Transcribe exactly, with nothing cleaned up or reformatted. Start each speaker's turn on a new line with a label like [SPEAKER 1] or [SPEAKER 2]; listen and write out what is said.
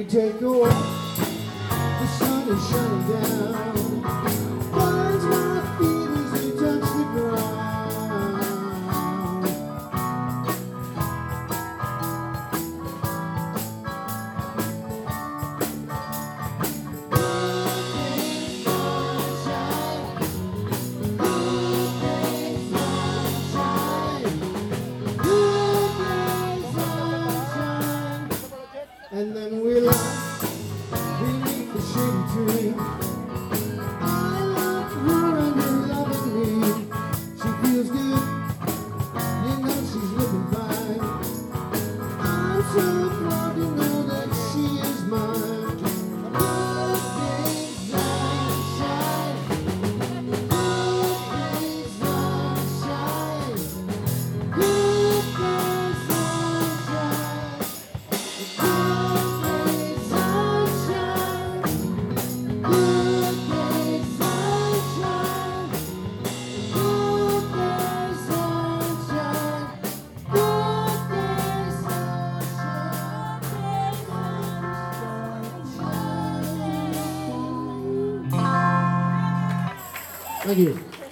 [SPEAKER 1] we take a walk, the sun is shining down, finds my feet as they touch the ground. And then we lie beneath the shady tree. I love her and her loving me. She feels good, you know she's living fine. I'm so proud to know that she is mine. Good day, sunshine. Good day, sunshine. Good day, sunshine. Thank you.